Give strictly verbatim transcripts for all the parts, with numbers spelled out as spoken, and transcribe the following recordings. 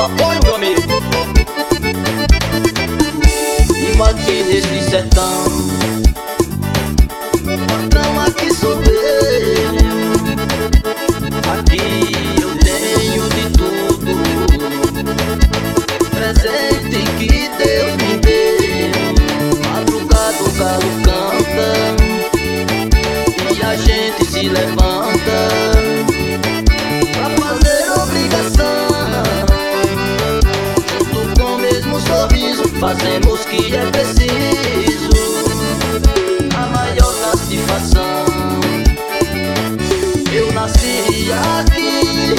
seu apoio, meu amigo. Vivo aqui nesse sertão, patrão, aqui sou eu. Aqui eu tenho de tudo, presente que Deus me deu. Madrugada o galo canta e a gente se levanta pra fazer obrigação. Junto com o mesmo sorriso fazemos o que é preciso, a maior satisfação. Eu nasci aqui,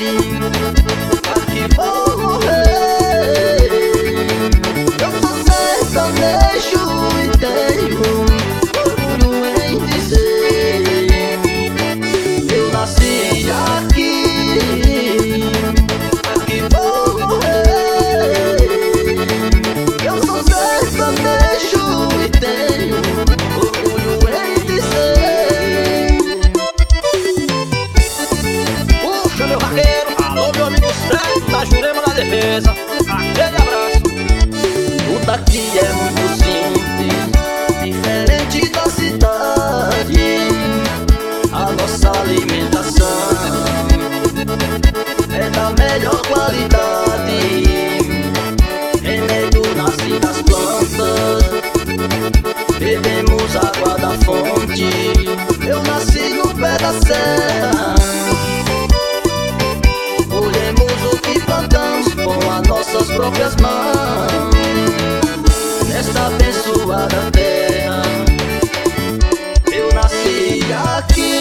aqui vou morrer. Eu sou sertanejo e tenho orgulho em dizer. Eu nasci aqui, aqui vou morrer. Eu sou sertanejo e tenho orgulho em dizer. Puxa, meu vaqueiro, alô, meu amigo Sérgio da Jurema da Defesa. Aquele abraço. Tudo aqui é muito simples, diferente da cidade. A nossa alimentação é da melhor qualidade. Remédio nasce das plantas, bebemos água da fonte. Eu nasci no pé da serra, colhemos o que plantamos com as nossas próprias mãos. Nesta abençoada terra, eu nasci aqui,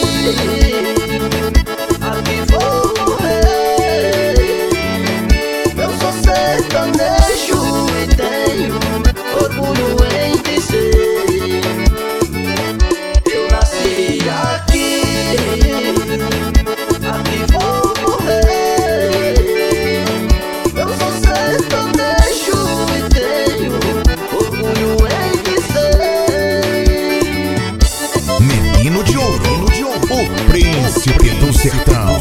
aqui vou morrer. Eu sou sertanejo e tenho orgulho em dizer. Eu nasci aqui, aqui vou morrer. Eu sou sertanejo e tenho orgulho em dizer. Menino de ouro, o príncipe do sertão.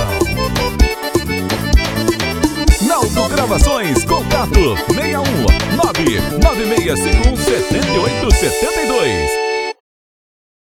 Naldo Gravações, contato seis um nove nove seis cinco um sete oito sete dois.